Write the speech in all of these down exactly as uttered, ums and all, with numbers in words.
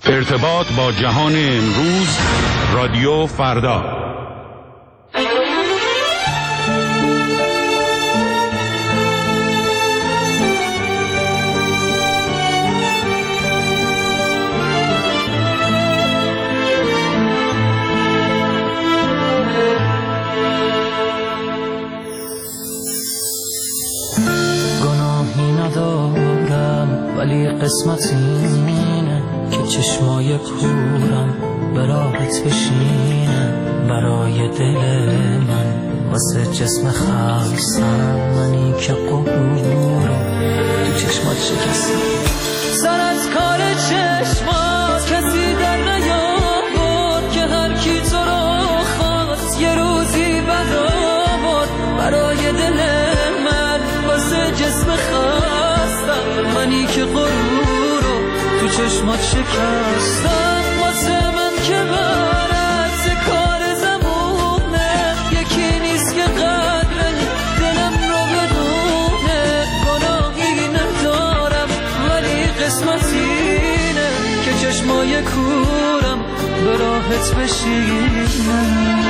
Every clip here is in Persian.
ارتباط با جهان امروز، رادیو فردا. گناهی ندارم ولی قسمتی اینه که چشمای کورم به راحت بشینه برای دل من، واسه جسم خستم منی که قبور رو تو چشمات شکستم. سر از کار چشمات کسی در نیاورد که هر کی تو رو خواست یه روزی بد آورد برای دل من، واسه جسم خستم منی که غرور رو تو چشمات شکستم. واسه من که برعکس کار زمونه یکی نیست که قدر دلم رو بدونه. گناهی ندارم ولی قسمت اینه که چشمای کورم به راحت بشینه.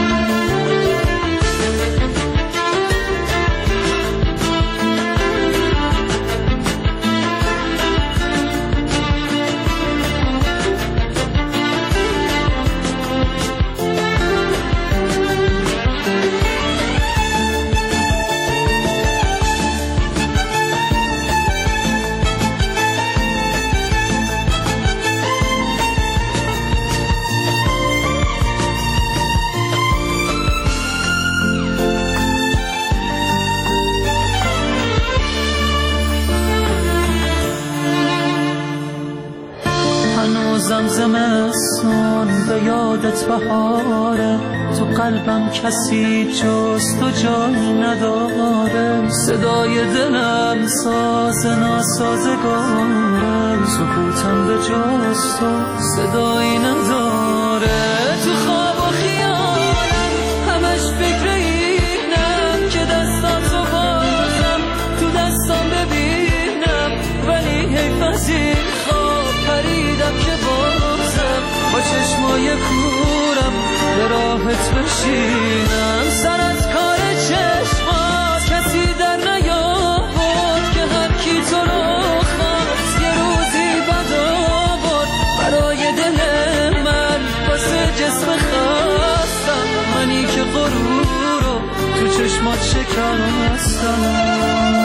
زمستون به یادت بهاره، تو قلبم کسی جز تو جایی نداره. صدای دلم ساز ناسازگاره، سکوتم به جز تو صدایی نداره. تو خواب و خیالم همش فکر اینم که دستاتو بازم تو دستام ببینم، ولی حیف از این خواب پریدم که با چشمای کورم به راحت بشینم. سر از کار چشمات کسی در نیاورد که هر کی تو رو خواست یه روزی بد آورد برای دل من، واسه جسم خستم منی که غرور رو تو چشمات شکستم.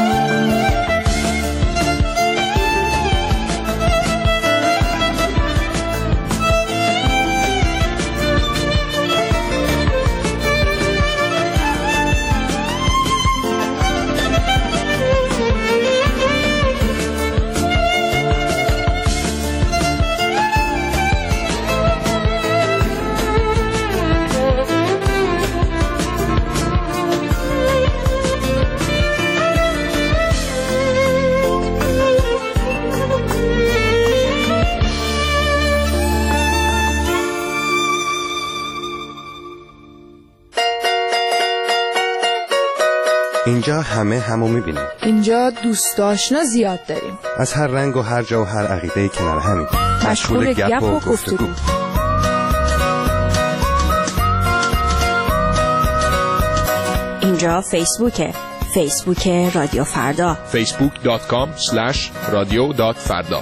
اینجا همه همو میبینیم. اینجا دوست آشنا زیاد داریم، از هر رنگ و هر جا و هر عقیده کنار همین، مشغول گپ و گفتگو. اینجا فیسبوکه، فیسبوک رادیو فردا، فیسبوک دات کام اسلش رادیو دات فردا.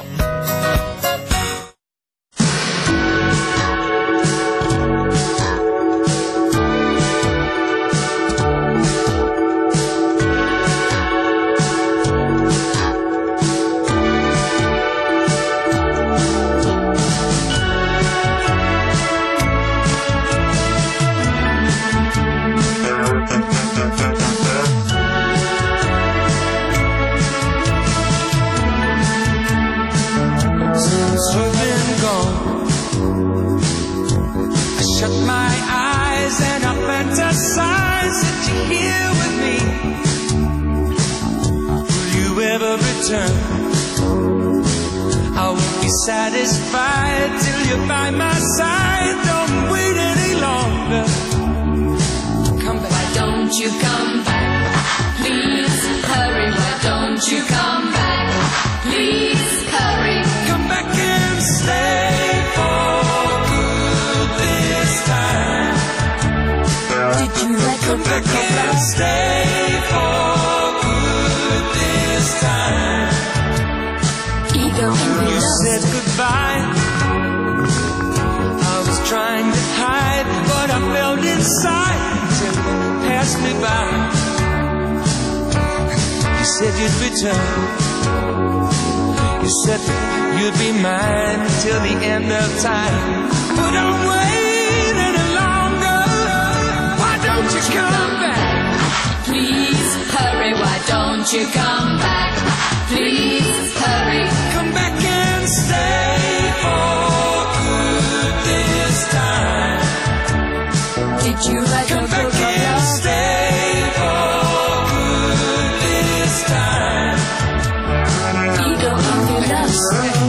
Satisfied till you're by my side. Don't wait any longer. Come back. Why don't you come back? Please hurry. Why don't you come back? Please hurry. Come back and stay. You said goodbye. I was trying to hide what I felt inside until you passed me by. You said you'd return. You said you'd be mine till the end of time. But don't wait any longer. Why don't you come back? Please hurry, why don't you come back? Please hurry. Come back and stay for good this time. Did you write Come a back book and of stay for good this time. ego of your love?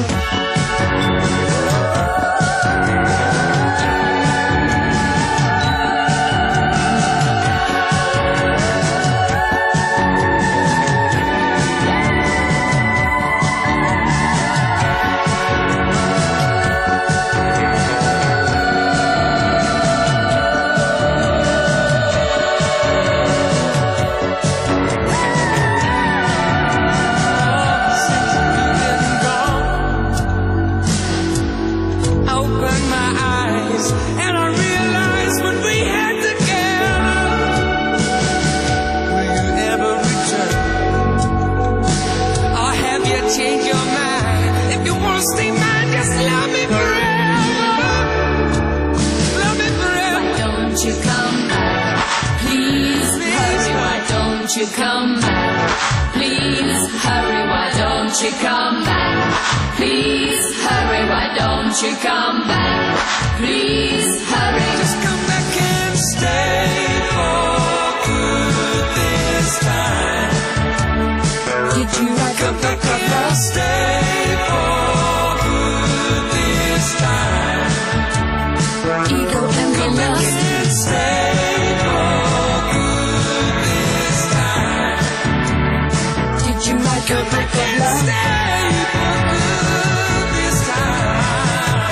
You come back, please hurry, why don't you come back? Please hurry, why don't you come back? Please hurry. Just come back and stay for good this time. Did you write Come back and stay for good this time. ego and Come back love? and stay for good this time. Did you write a Come book back of and love? stay for good this time.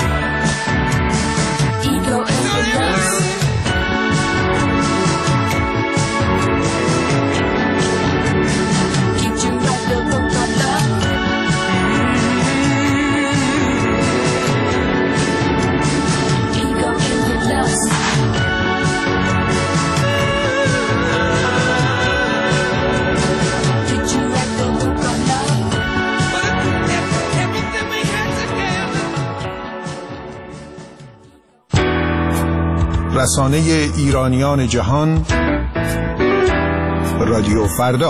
Ego and love? Did you write a book of love? Ego and love? Did you write the book of love? Everything we had together. رسانه ایرانیان جهان رادیو فردا.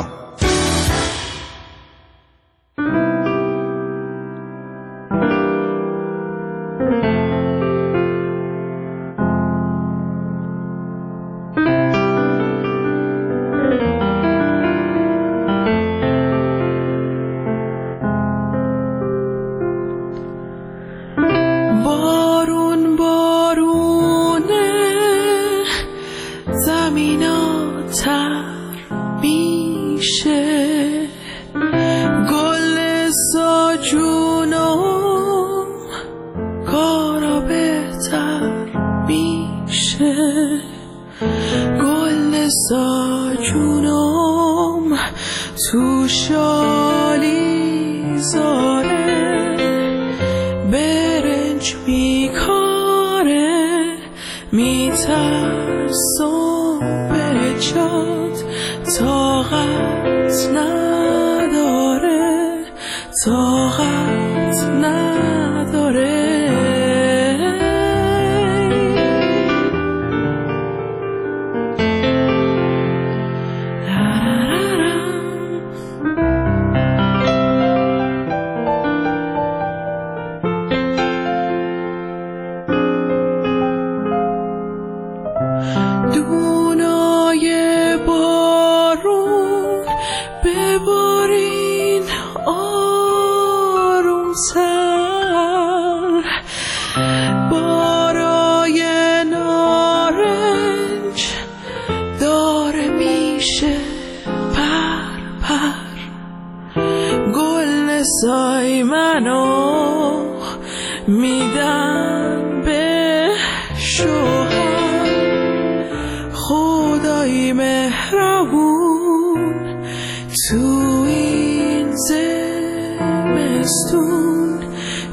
بارون بارونه زمینا تر میشه گل ساجونم کارا بهتر میشه گل ساجونم تو شالی زاره برنج میکاره میترسم بره جات طاقت نداره طاقت نداره دونای بارون ببارین آروم سر بارای نارنج داره میشه پر پر گل سای منو میدن به شوهر خدای مهربون تو این زمستون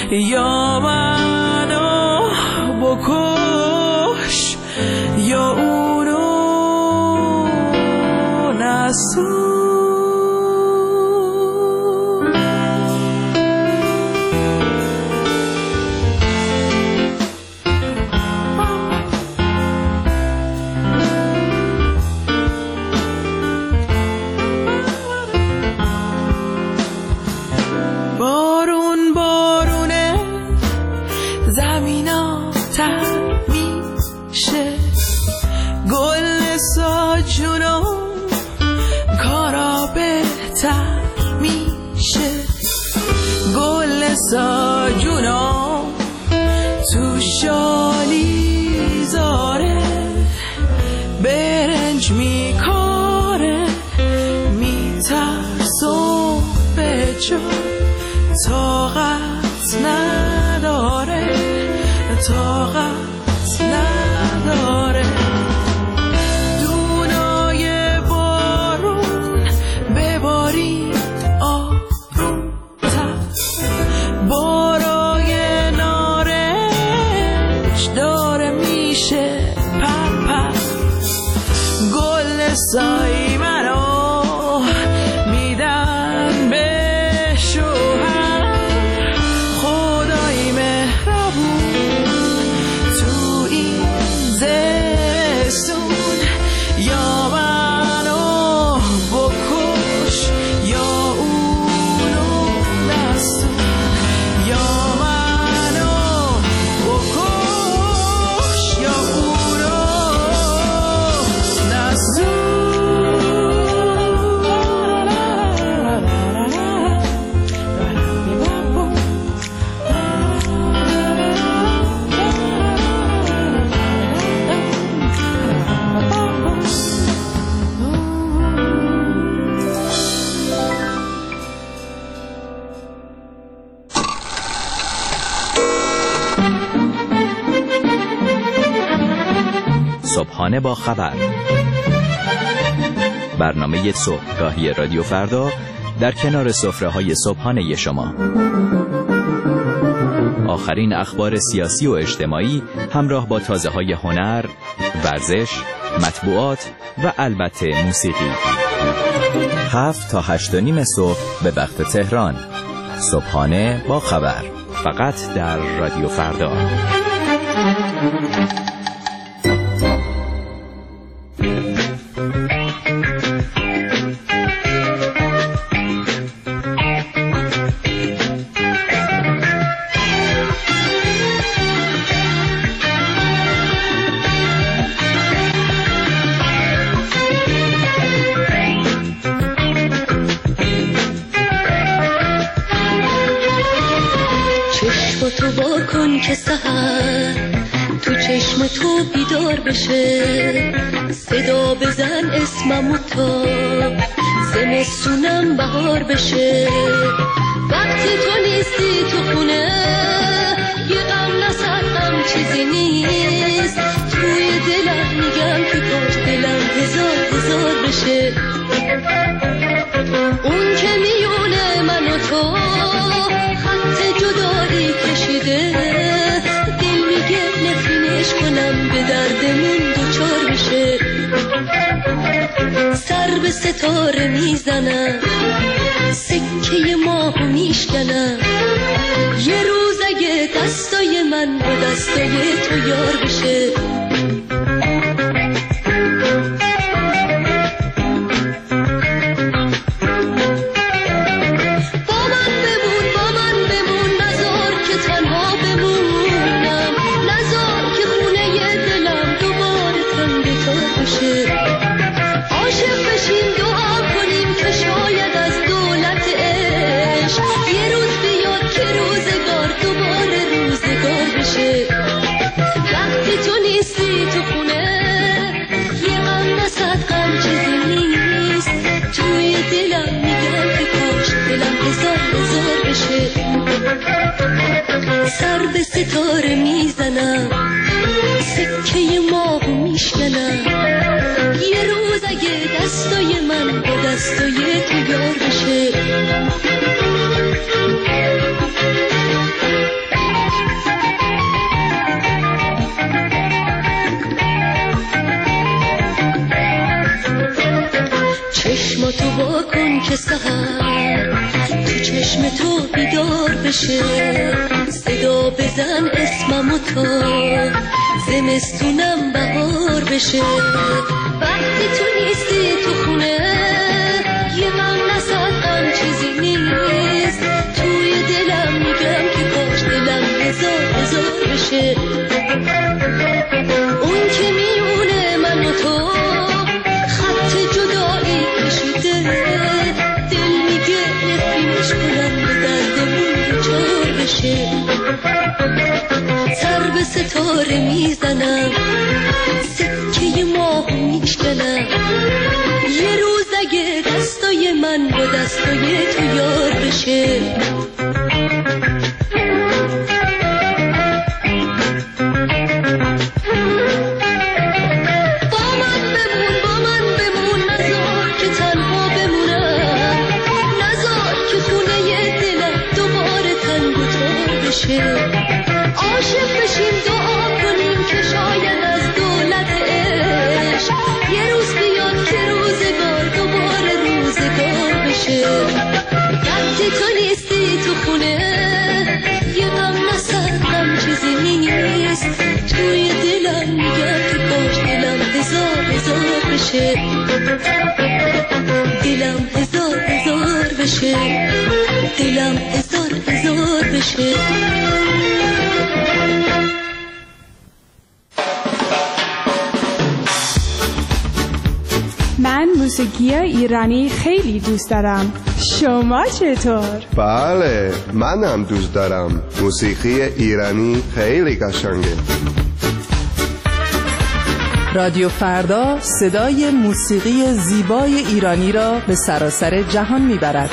یا منو بکش یا اونو نسون. بارون بارونه زمینا تر میشه، گل ساجونو کارا بهتر میشه، گل ساجونو تو شالی زاره برنج میکاره، میترسم به جا طاقت نداره، طاقت نداره. دونای بارون ببارید آروم‌تر، بارای نارنج داره میشه پر پر، گل سایی منو میدن به صبحانه با خبر، برنامه صبحگاهی رادیو فردا در کنار سفره‌های صبحانه شما. آخرین اخبار سیاسی و اجتماعی همراه با تازه‌های هنر، ورزش، مطبوعات و البته موسیقی. هفت تا هشت و نیم صبح به وقت تهران. صبحانه با خبر، فقط در رادیو فردا. تو با کن که سحر تو چشم تو بیدار بشه، صدا بزن اسممو تا زمستونم بهار بشه. وقتی تو نیستی تو خونه یه غم نصد غم چیزی نیست، توی دلم میگم که کاش دلم هزار هزار بشه. اون که میونه من و تو خط جدایی کشیده، دل میگه نفرینش کنم به دردمون دوچار بشه. سر به ستاره میزنم، سکه ماهو میشکنم، یه روز اگه دستای من با دستای تو یار بشه. سر به ستاره میزنم، سکه ماهو میشکنم، یه روز اگه دستای من با دستای تو یار بشه. بشه، صدا بزن اسممو تا زمستونم بهار بشه. وقتی تو نیستی تو خونه یه غم نصد غم چیزی نیست، توی دلم میگم که کاش دلم هزار هزار بشه. اون که میونه من و تو خط جدایی کشیده، دل میگه نفرینش کنم به دردمون دچار بشه. سر به ستاره میزنم، سکه ماه میشکنم، یه روز اگه دستای من با دستای تو یار بشه. عاشق بشیم دعا کنیم که شاید از دولت عشق یه روز بیاد که روزگار دوباره روزگار بشه. وقتی تو نیستی تو خونه یه غم نصد غم چیزی نیست، توی دلم میگم که کاش دلم هزار هزار بشه. دلم هزار هزار بشه، دلم هزار هزار بشه. من موسیقی ایرانی خیلی دوست دارم. شما چطور؟ بله، منم دوست دارم. موسیقی ایرانی خیلی قشنگه. رادیو فردا صدای موسیقی زیبای ایرانی را به سراسر جهان میبرد.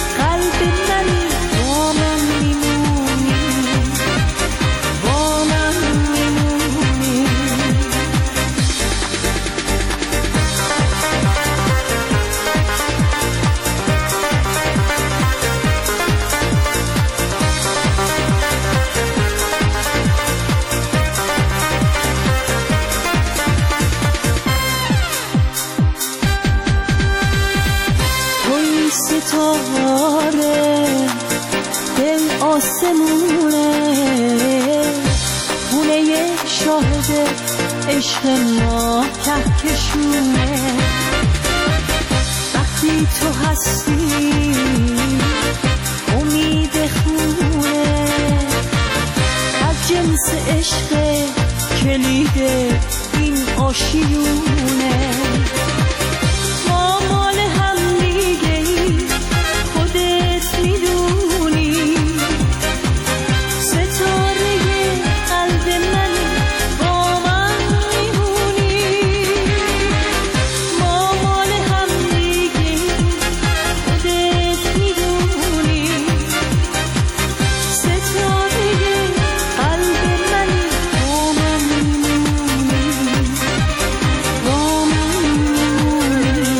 با من آسمونه خونه شاهد عشق ما کهکشونه وقتی تو هستی امید خونه از جنس عشق کلید این آشیونه ما مال هم دیگه خودت میدونی ستاره قلب من با من میمونی ما مال هم دیگه خودت میدونی ستاره قلب من با من میمونی با من میمونی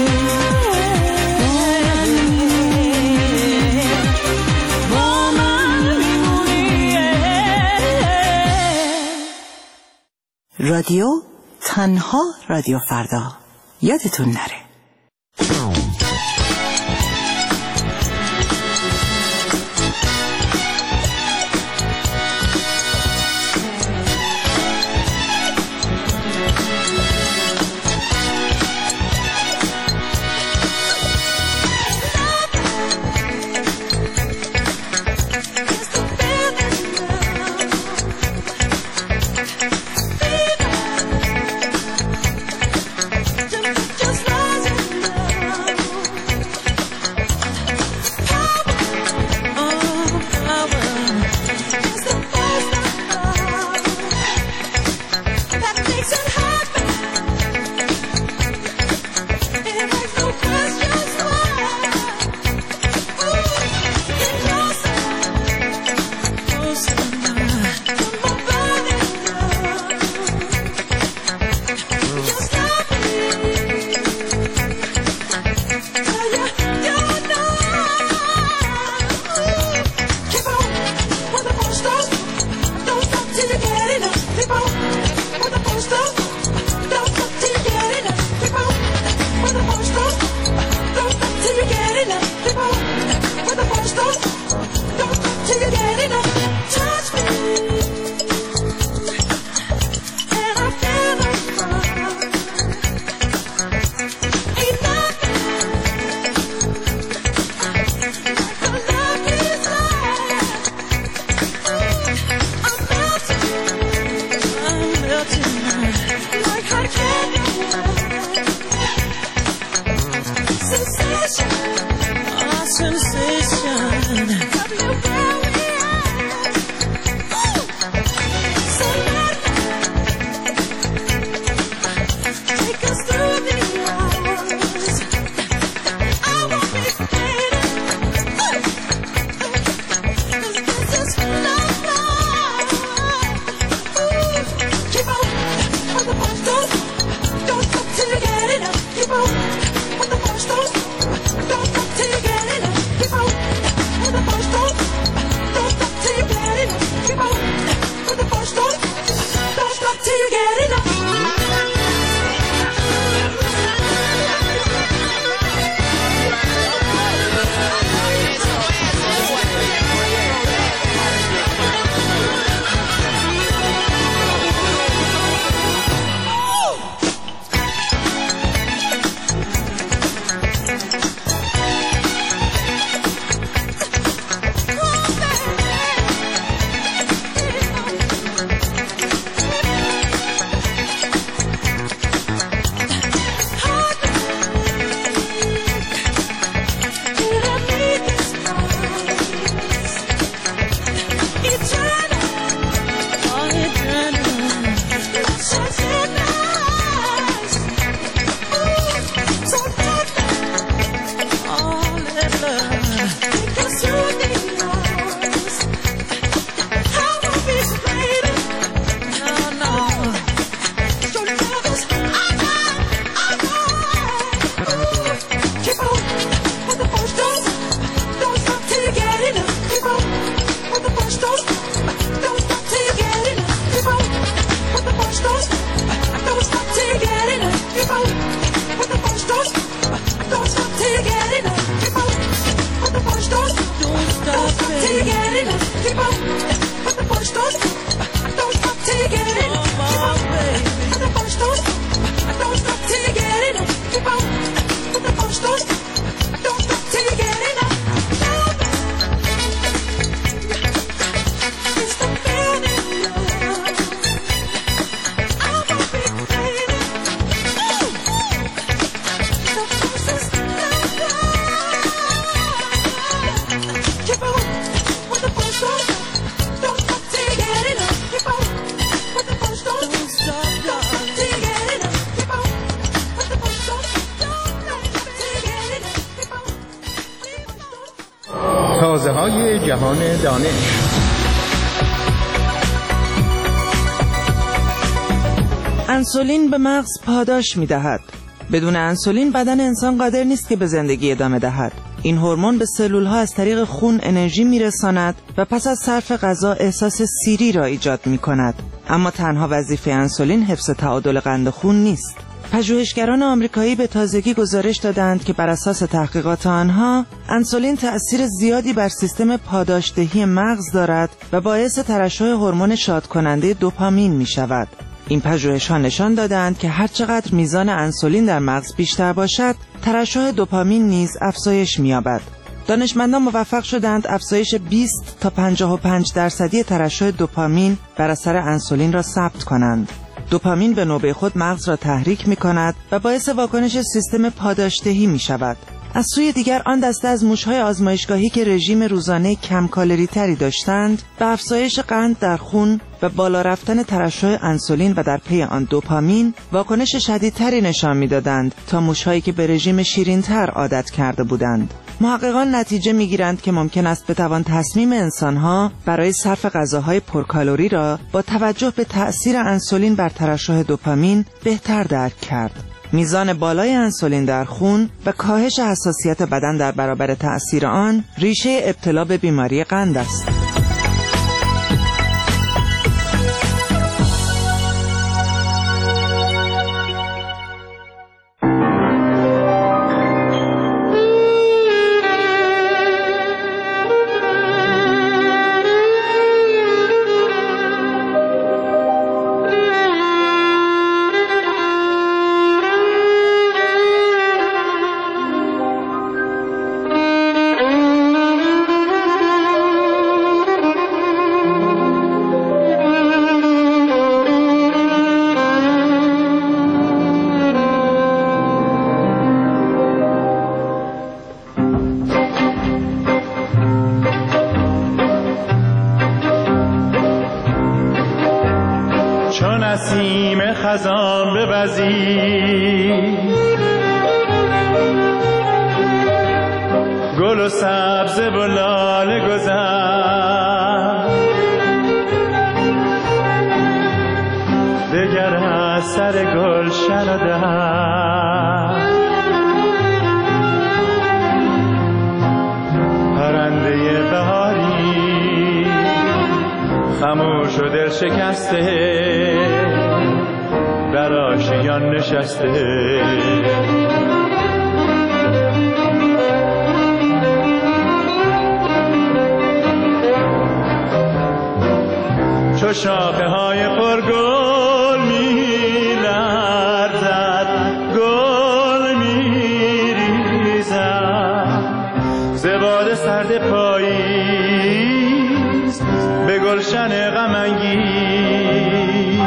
با من میمونی رادیو تنها رادیو فردا یادتون نره. Just rise های جهان دانش. انسولین به مغز پاداش می‌دهد. بدون انسولین بدن انسان قادر نیست که به زندگی ادامه دهد. این هورمون به سلول‌ها از طریق خون انرژی می‌رساند و پس از صرف غذا احساس سیری را ایجاد می‌کند. اما تنها وظیفه انسولین حفظ تعادل قند خون نیست. پژوهشگران آمریکایی به تازگی گزارش دادند که بر اساس تحقیقات آنها انسولین تأثیر زیادی بر سیستم پاداشدهی مغز دارد و باعث ترشح هورمون شادکننده دوپامین می‌شود. این پژوهش‌ها نشان دادند که هر چقدر میزان انسولین در مغز بیشتر باشد، ترشح دوپامین نیز افزایش می‌یابد. دانشمندان موفق شدند افزایش بیست تا پنجاه و پنج درصدی ترشح دوپامین بر اثر انسولین را ثبت کنند. دوپامین به نوبه خود مغز را تحریک می‌کند و باعث واکنش سیستم پاداشدهی می‌شود. از سوی دیگر آن دسته از موش‌های آزمایشگاهی که رژیم روزانه کم کالری تری داشتند، به افزایش قند در خون و بالا رفتن ترشح انسولین و در پی آن دوپامین واکنش شدیدتری نشان می‌دادند تا موش‌هایی که به رژیم شیرین‌تر عادت کرده بودند. محققان نتیجه می‌گیرند که ممکن است بتوان تصمیم انسان‌ها برای صرف غذاهای پرکالری را با توجه به تأثیر انسولین بر ترشح دوپامین بهتر درک کرد. میزان بالای انسولین در خون و کاهش حساسیت بدن در برابر تأثیر آن ریشه ابتلا به بیماری قند است. نسیم خزان بوزی گل و سبز و لاله گذر دگر از سر گلشن و در پرنده بهاری خموش و دل شکسته در آشیان نشسته چو شاخه های پرگل می لرزد گل می ریزد ز باد سرد پاییز به گلشن غم انگیز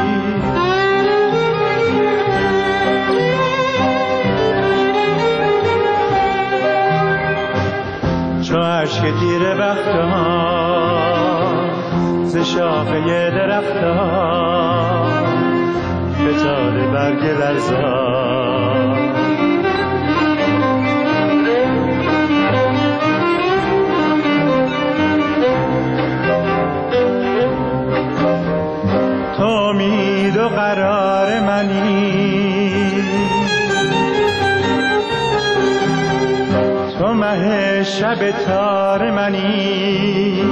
چو اشک تیره بختان ز شاخه درختان فتاده برگ لرزان تو امید و قرار منی تو مه شب تار منی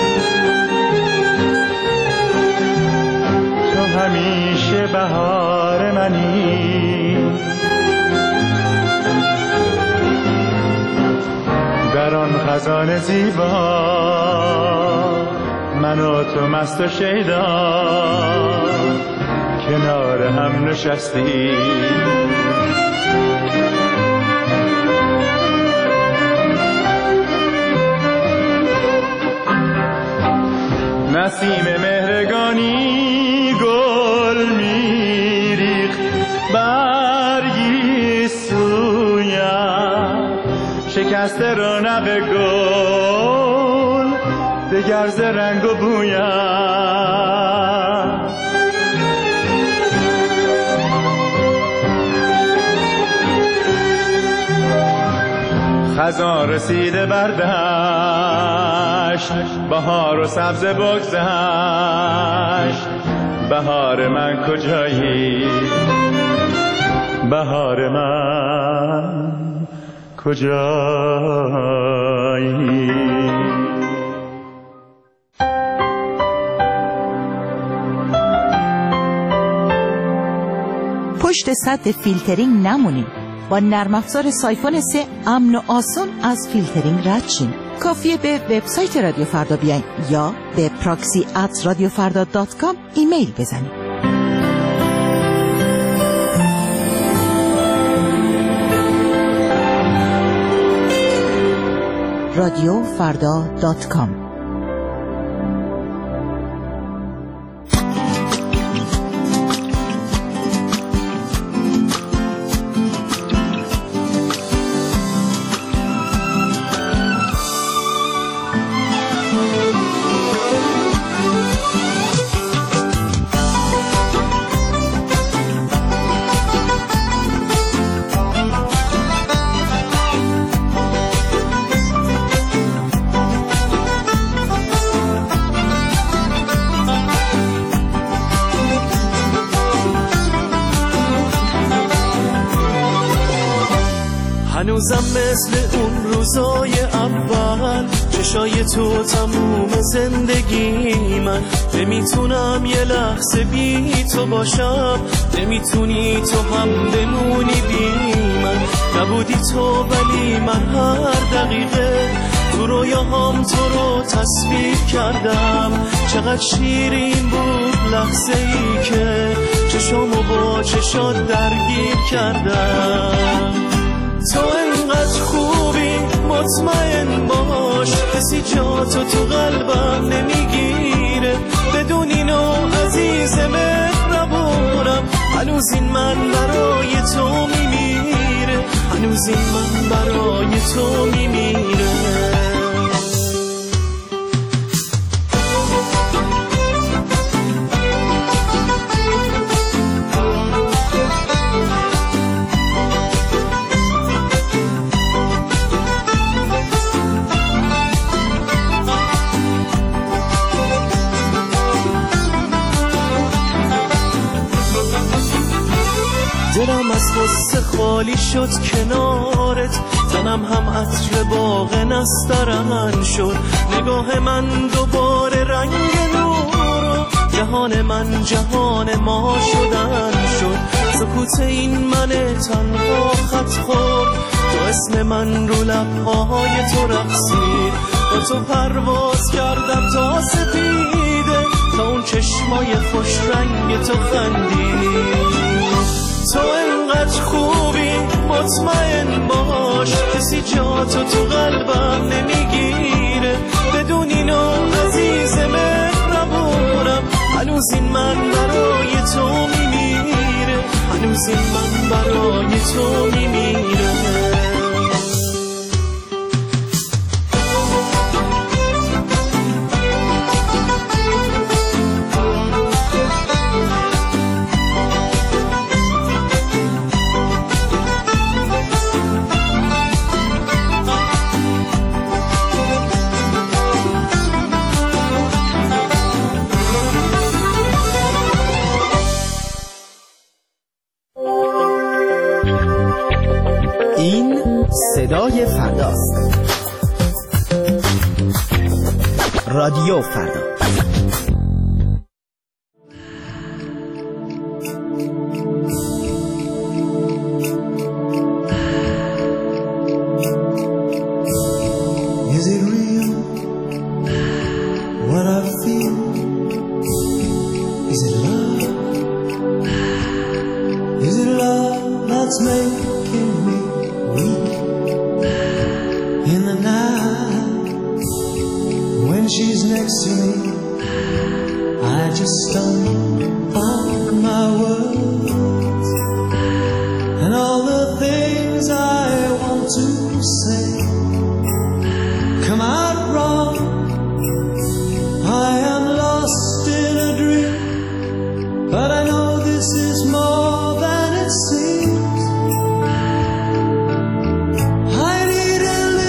تو همیشه بهار منی در آن خزان زیبا من و تو مست و شیدا کنار هم نشستی نسیم مهرگانی گل میریخت برگی سویم شکست رونق گل دگر ز رنگ و بویم خزان رسیده بردشت، بهار و سبز بگذشت. بهار من کجایی؟ بهار من کجایی؟ پشت سد فیلترینگ نمونیم. با نرم افزار سایفون سه امن و آسان از فیلترینگ رد شیم. کافیه به وبسایت رادیو فردا بیاین یا به پراکسی ات رادیو فردا دات کام ایمیل بزنید. رادیو فردا دات کام. هنوزم مثل اون روزای اول، چشای تو تموم زندگی من. نمیتونم یه لحظه بی تو باشم، نمیتونی تو هم بمونی بی من. نبودی تو ولی من هر دقیقه تو رویاهام تو رو تصویر کردم. چقدر شیرین بود لحظه ای که چشامو با چشات درگیر کردم. تو انقدر خوبی مطمئن باش، کسی جا تو تو قلبم نمیگیره. بدون اینو عزیز مهربونم، هنوز این من برای تو میمیره، هنوز این من برای تو میمیره. دلم از غصه خالی شد کنارت، تنم هم عطر باغ نسترن شد. نگاه من دوباره رنگ نور، جهان من جهان ما شدن شد. سکوت این من تنها خط خورد، تو اسم من رو لبهای تو رقصید. با تو پرواز کردم تا سپیده، تا اون چشمای خوش رنگ تو خندید. تو انقدر خوبی مطمئن باش، کسی جا تو تو قلبم نمیگیره. بدون اینو عزیز مهربونم، هنوز این من برای تو میمیره، هنوز این من برای تو میمیره. صدای فرداست. رادیو فردا. Is it real what I feel? Is it love? Is it love that's making me weak in the night? When she's next to me, I just stumble on my words, and all the things I want to say come out wrong. I am lost in a dream, but I know this is more than it seems. I need a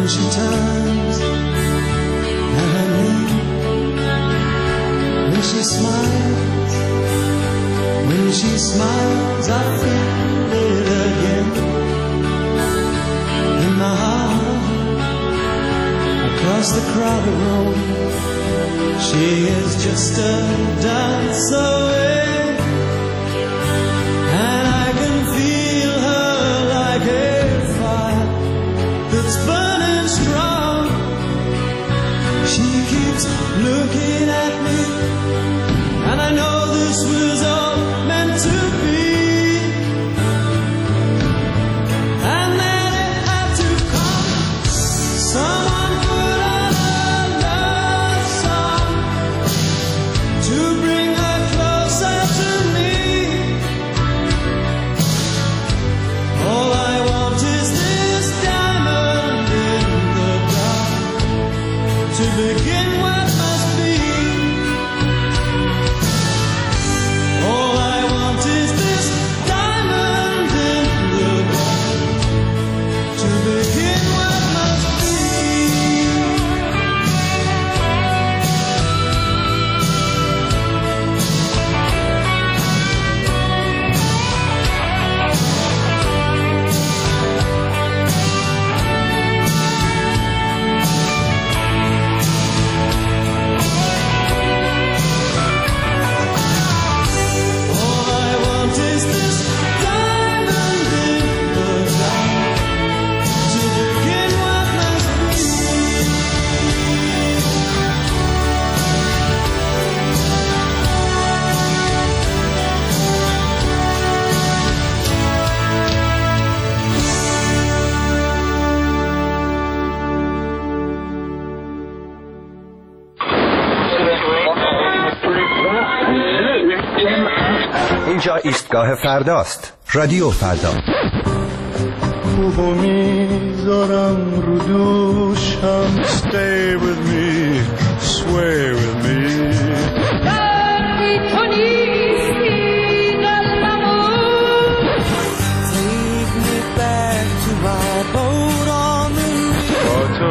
she turns and her name, when she smiles, when she smiles, I feel it again in my heart. Across the crowded road, she is just a dance away, and I can feel her like a fire that's burning strong. She keeps looking at me, and I know this was all meant to be. And then it had to come. Someone put on a love song to bring her closer to me. All I want is this diamond in the dark to begin what must be. All I want is this diamond in the dark to begin what must be. All I want is this diamond in the dark to begin what must be. اینجا ایستگاه فرداست. رادیو فردا. خوبو میذارم رو دوشم. Stay with me, sway with me. دردی تو نیستی قلبمو. Take me back to my boat on the river. با تو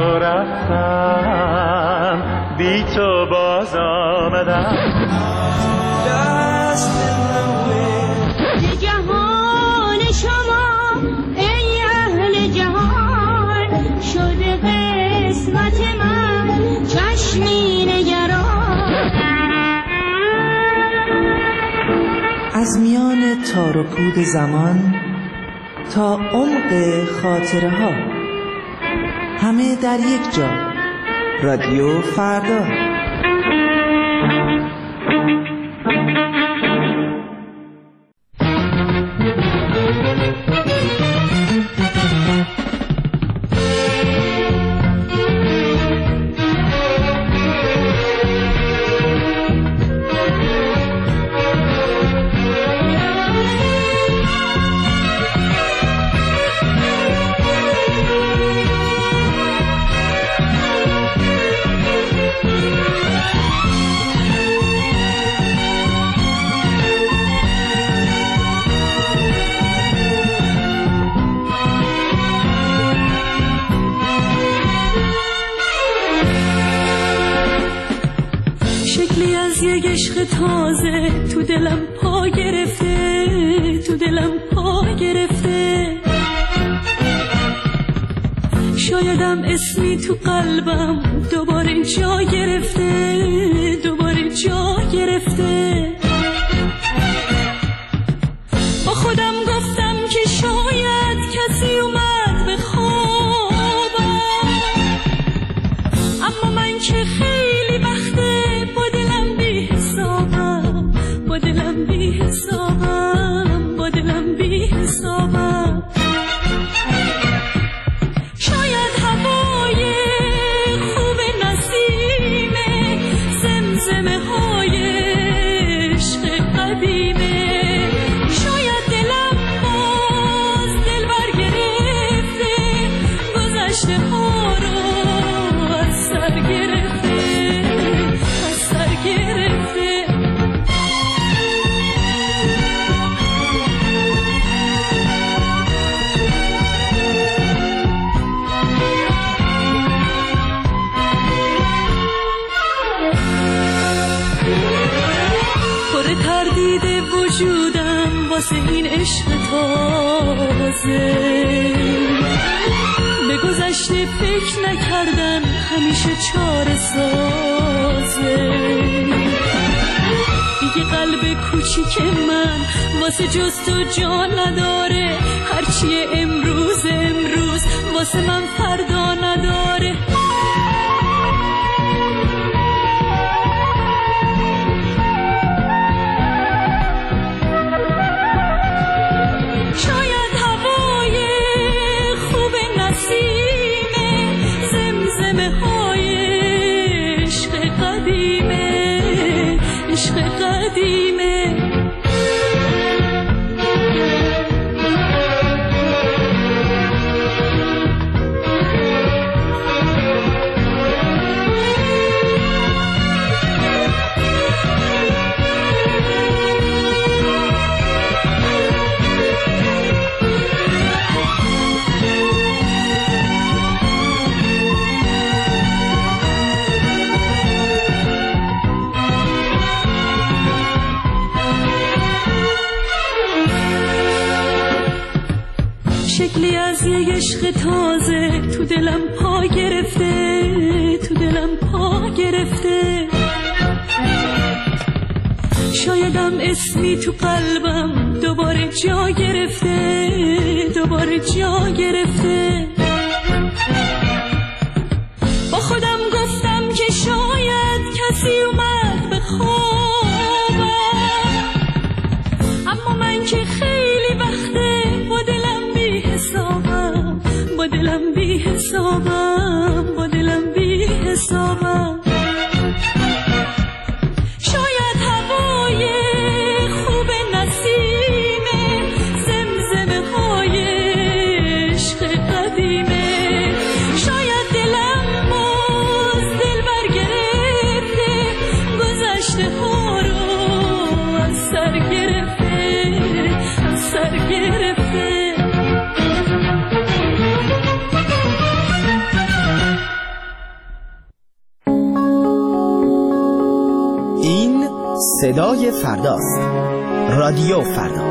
رفتم، بی تو باز آمدم. Lost in the wind. به جهان شما ای اهل جهان شده قسمت من چشمی نگران. از میان تار و پود زمان تا عمق خاطره ها، همه در یک جا. رادیو فردا. عشق تازه تو دلم پا گرفته، تو دلم پا گرفته. شایدم اسمی تو قلبم دوباره جا گرفته، دوباره جا گرفته. با خودم گفتم که شاید کسی اومد به خوابم، اما من که خیلی وقته با دلم بی حسابم، با دلم بی حسابم، با دلم بی حسابم. شاید هوای خوب نسیمه، زمزمه های عشق قدیمه. شاید دلم باز دل بر گرفته، گذشته ها رو از سر گرفته، از سر گرفته. واسه این عشق تازه. به گذشته فکر نکردن همیشه چاره سازه. دیگه قلب کوچیک من واسه جز تو جان نداره. هرچی امروز امروز واسه من فردا نداره. شاید هوای خوب نسیمه، زمزمه های عشق قدیمه، عشق قدیمه. شکلی از یه عشق تازه تو دلم پا گرفته، تو دلم پا گرفته. شایدم اسمی تو قلبم دوباره جا گرفته، دوباره جا گرفته. با خودم گفتم که شاید کسی اومد به خوابم، اما من که خیلی وقته با دلم بی حسابم، با دلم بی حسابم، با دلم بی حسابم. شاید هوای خوب نسیمه، زمزمه های عشق قدیمه. شاید دلم باز دل برگرفته، گذشته ها رو از سر گرفته، از سر گرفته. این صدای فرداست. رادیو فردا.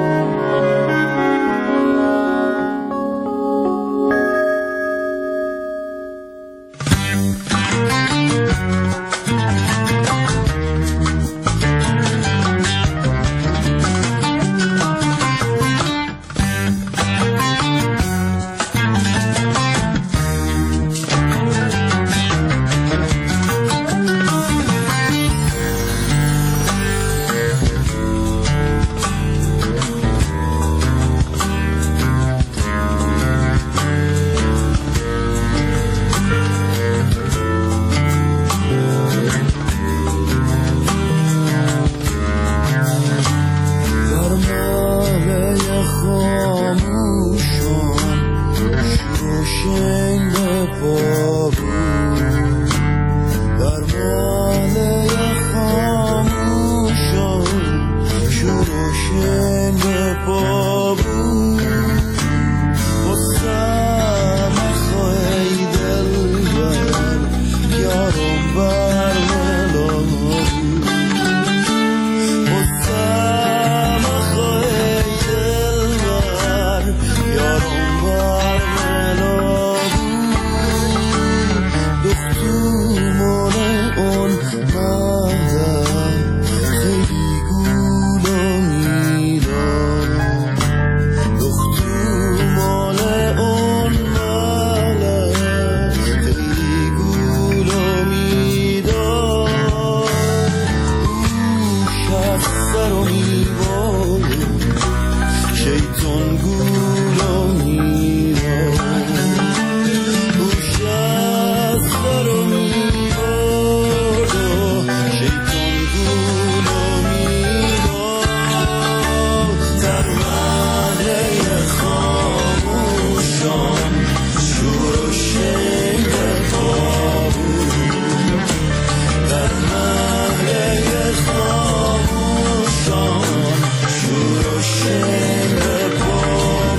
Shame the poor.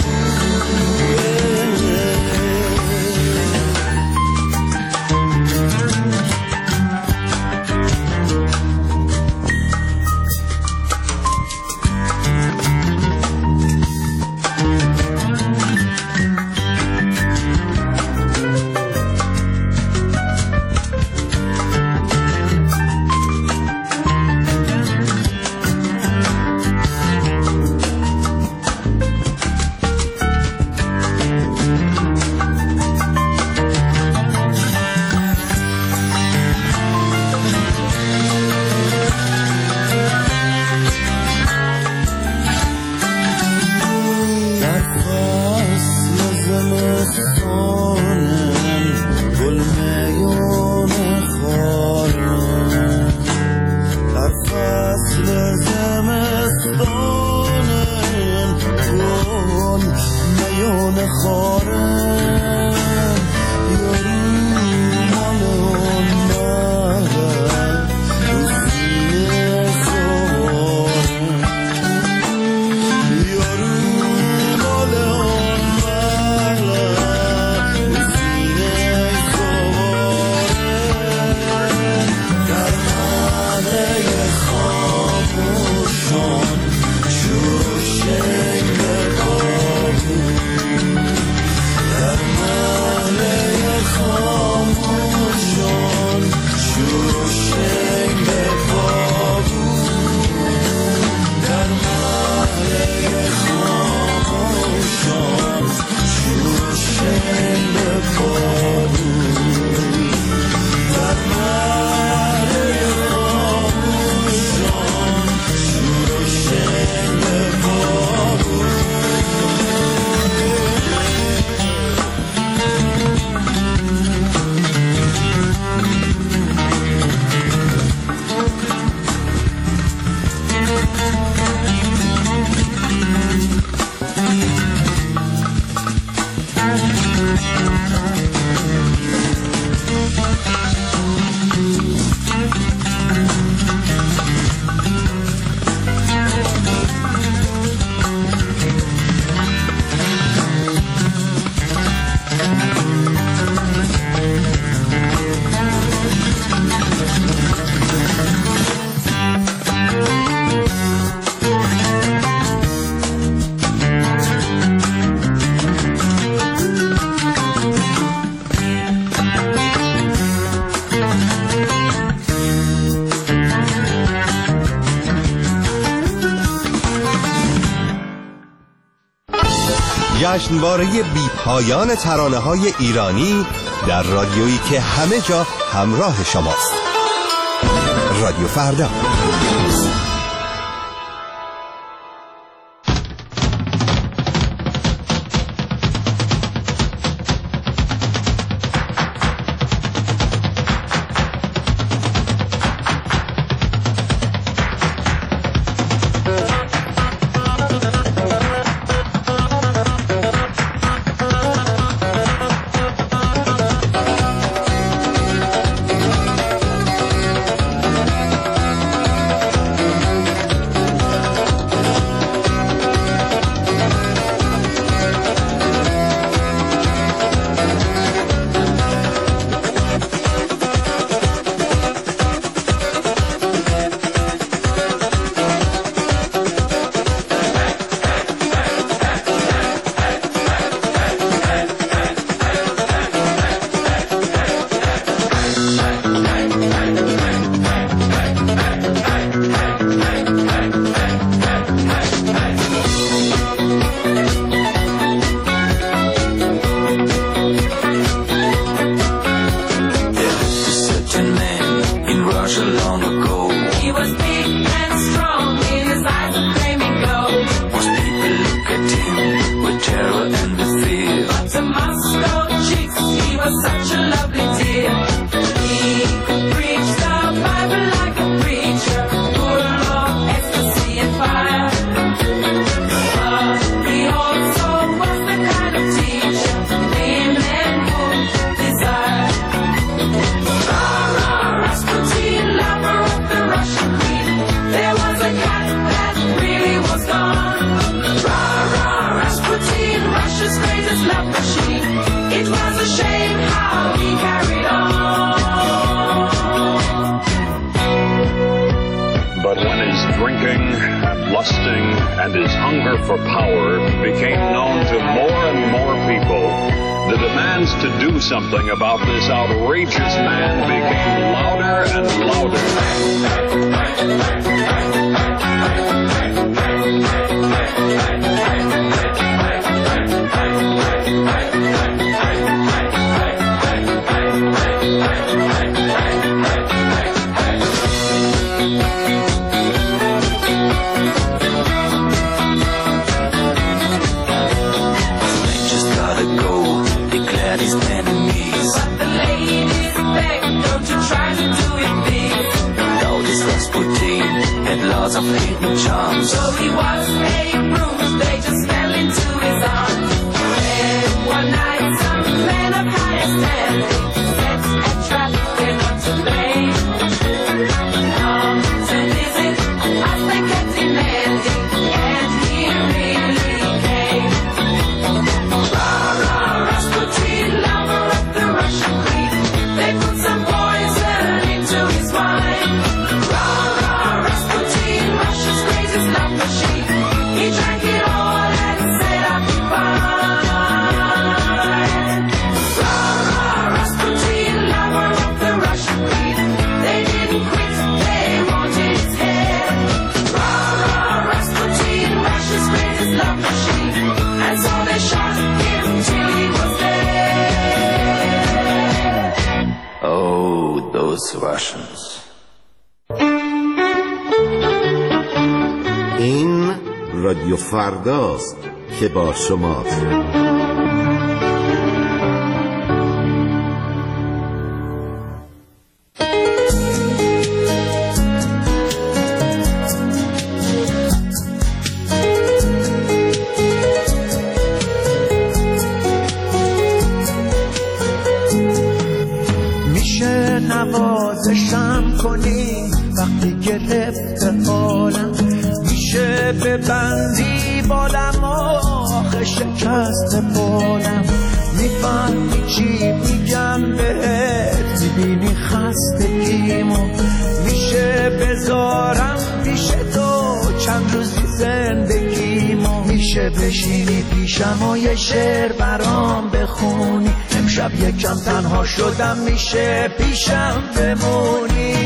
فصل زمستانم گل میونه خارم هر فصل زمستانم گل میونه خارم یاریم مال اون مهرم رو سینه سوارم یاریم مال اون مهرم رو سینه سوارم در محله خاموشان شروع شنگ کابون در محله خاموشان شروع شنگ کابون در محله خاموشان شروع شنگ کابون در محله خاموشان شروع شنگ کابون جشنواره بی پایان ترانه های ایرانی در رادیویی که همه جا همراه شماست. رادیو فردا. Something about this outrageous man became louder and louder. complete with charm. So he was a bruise, they just fell into his arms. And one night, some man of higher standing set a trap, they're not to blame. Um, so this is us they kept demanding, and he really came. Rah, rah, Rasputin, lover of the Russian queen. They put some poison into his wine. Rah, rah, Rasputin, Russia's greatest love machine. He drank it all and said I'll be fine. Rah, rah, Rasputin, lover of the Russian queen. They didn't quit, they wanted his head. Rah, rah, Rasputin, Russia's greatest love machine. And so they shot him till he was dead. Oh, those Russians. این رادیو فرداست که با شماست. میشه نوازشم کنی وقتی گرفته حالم، میشه ببندی بالم آخه شکست بالم. میفهمی چی میگم بهت، میبینی خستگیمو، میشه بذارم پیش تو چند روزی زندگیمو. میشه بشینی پیشم و یه شعر برام بخونی، امشب یکم تنها شدم میشه پیشم بمونی.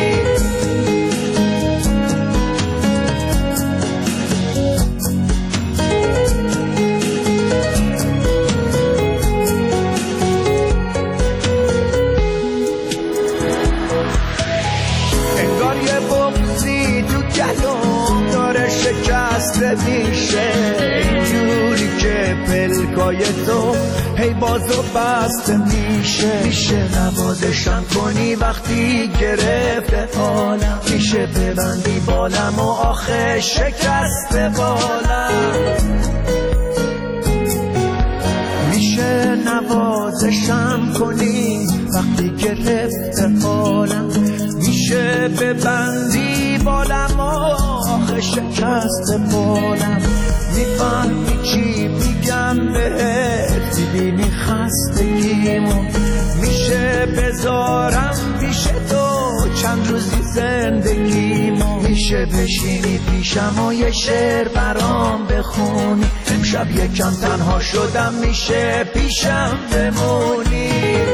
انگار یه بغضی تو گلوم داره شکسته میشه، اینجوری که پلکای تو هی باز و بسته میشه. میشه نوازشم کنی وقتی گرفته حالم، میشه ببندی بالم و آخه شکسته بالم. میشه نوازشم کنی وقتی گرفته حالم، میشه ببندی بالم و آخه شکسته بالم. میفهمی چی میگم بهت، میبینی خستگیمو، میشه بذارم پیش تو چند روزی زندگیمو. میشه بشینی پیشم و یه شعر برام بخونی، امشب یکم تنها شدم میشه پیشم بمونی.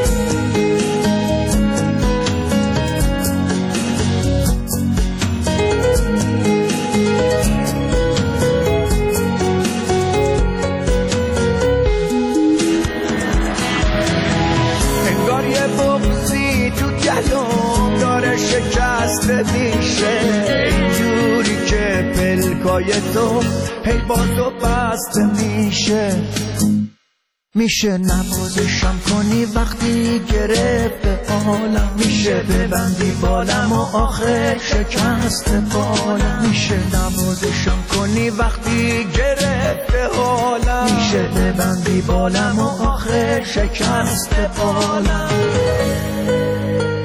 انگار یه بغضی تو گلوم داره شکسته میشه، اینجوری که پلکای تو هی باز و بسته میشه. میشه نوازشم کنی وقتی گرفته حالم، میشه ببندی بالم و آخه شکست بالم. میشه نوازشم کنی وقتی گرفته حالم، میشه ببندی بالم و آخه شکست بالم.